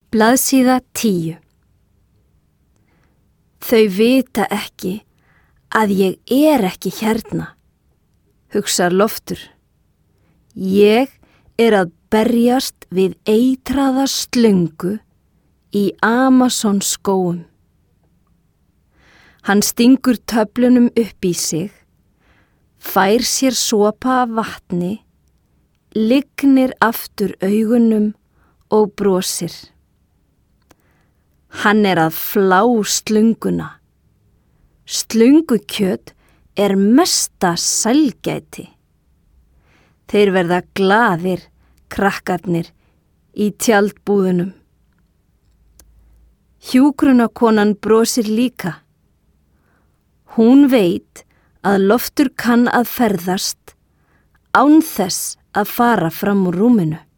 Blaðsíða 10. Þau vita ekki að ég er ekki hérna, hugsar Loftur. Ég er að berjast við eitraða slöngu í Amazon skógum. Hann stingur töflunum upp í sig, fær sér sopa af vatni, lygnir aftur augunum og brosir. Hann er að flá slönguna. Slöngukjöt er mesta sælgæti. Þeir verða glaðir, krakkarnir, í tjaldbúðunum. Hjúkrunarkonan brosir líka. Hún veit að Loftur kann að ferðast án þess að fara fram úr rúminu.